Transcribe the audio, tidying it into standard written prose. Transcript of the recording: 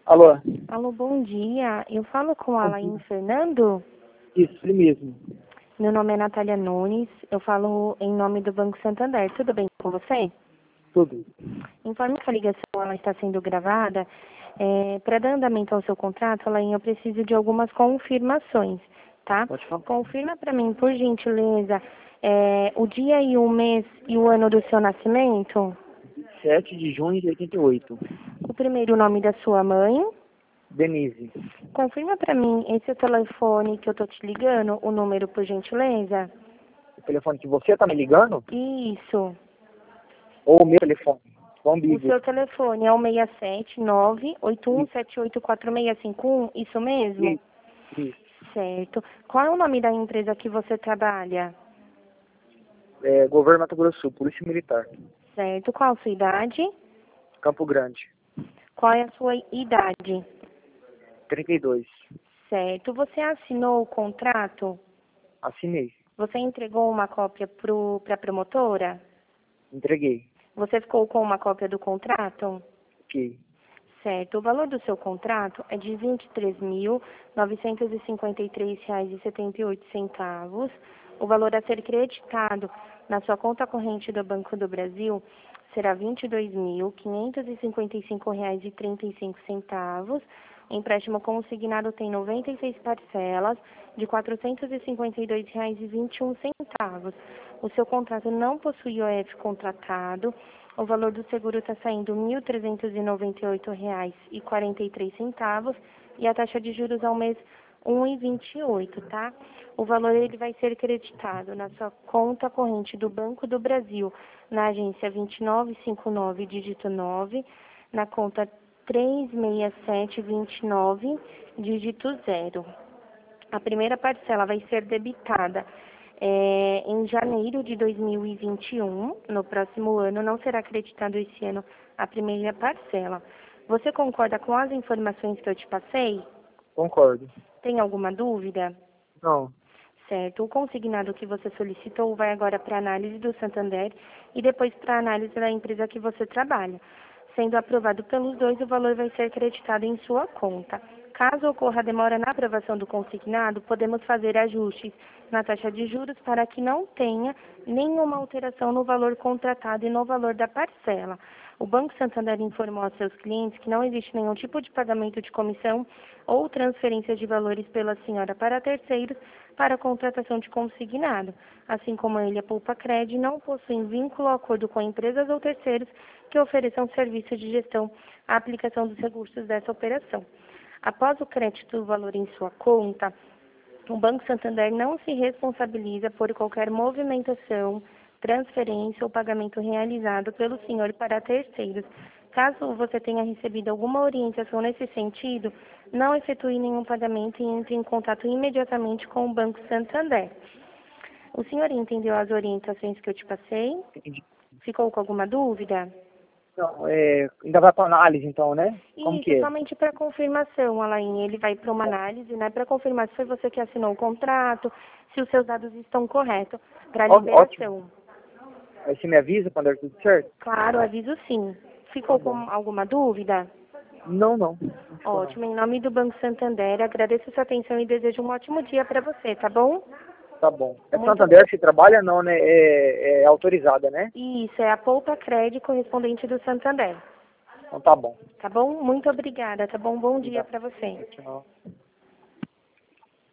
Alô? Alô, bom dia. Eu falo com a Bom Alain dia. Fernando. Isso, ele mesmo. Meu nome é Natália Nunes. Eu falo em nome do Banco Santander. Tudo bem com você? Tudo. Informe que a ligação ela está sendo gravada. Para dar andamento ao seu contrato, Alain, eu preciso de algumas confirmações, tá? Pode falar. Confirma para mim, por gentileza, o dia e o mês e o ano do seu nascimento. 7 de junho de 88. O primeiro nome da sua mãe. Denise. Confirma para mim esse é o telefone que eu tô te ligando, o número, por gentileza. O telefone que você tá me ligando? Isso. Ou o meu telefone? Vamos O Bíblia. seu telefone é o 679-8178-4651, isso mesmo? Isso. Isso. Certo. Qual é o nome da empresa que você trabalha? Governo Mato Grosso do Sul, Polícia Militar. Certo. Qual a sua idade? Campo Grande. Qual é a sua idade? 32. Certo. Você assinou o contrato? Assinei. Você entregou uma cópia para a promotora? Entreguei. Você ficou com uma cópia do contrato? Ok. Certo. O valor do seu contrato é de R$ 23.953,78. O valor a ser creditado na sua conta corrente do Banco do Brasil será R$ 22.555,35. O empréstimo consignado tem 96 parcelas de R$ 452,21. O seu contrato não possui OF contratado. O valor do seguro está saindo R$ 1.398,43 e a taxa de juros ao mês 1,28, tá? O valor ele vai ser creditado na sua conta corrente do Banco do Brasil, na agência 2959, dígito 9, na conta 36729, dígito 0. A primeira parcela vai ser debitada em janeiro de 2021. No próximo ano não será acreditado esse ano a primeira parcela. Você concorda com as informações que eu te passei? Concordo. Tem alguma dúvida? Não. Certo. O consignado que você solicitou vai agora para análise do Santander e depois para análise da empresa que você trabalha. Sendo aprovado pelos dois, o valor vai ser creditado em sua conta. Caso ocorra demora na aprovação do consignado, podemos fazer ajustes na taxa de juros para que não tenha nenhuma alteração no valor contratado e no valor da parcela. O Banco Santander informou aos seus clientes que não existe nenhum tipo de pagamento de comissão ou transferência de valores pela senhora para terceiros para a contratação de consignado. Assim como ele, a Poupa Cred não possuem vínculo ou acordo com empresas ou terceiros que ofereçam serviço de gestão à aplicação dos recursos dessa operação. Após o crédito do valor em sua conta, o Banco Santander não se responsabiliza por qualquer movimentação, transferência ou pagamento realizado pelo senhor para terceiros. Caso você tenha recebido alguma orientação nesse sentido, não efetue nenhum pagamento e entre em contato imediatamente com o Banco Santander. O senhor entendeu as orientações que eu te passei? Entendi. Ficou com alguma dúvida? Não, ainda vai para análise então, né? Como Isso, que é? somente para confirmação, Alain. Ele vai para uma análise, né? Para confirmar se foi você que assinou o contrato, se os seus dados estão corretos para Ótimo. liberação. Aí você me avisa quando der tudo certo? Claro, aviso sim. Tá Ficou com bom. alguma dúvida? Não, não. Não ficou não. Ótimo. Em nome do Banco Santander, agradeço sua atenção e desejo um ótimo dia para você, tá bom? Tá bom. É Muito Santander que você trabalha? Não, né? É autorizada, né? Isso, é a Poupa Cred correspondente do Santander. Então tá bom. Tá bom? Muito obrigada, tá bom? Bom dia Obrigado. para você. Tchau.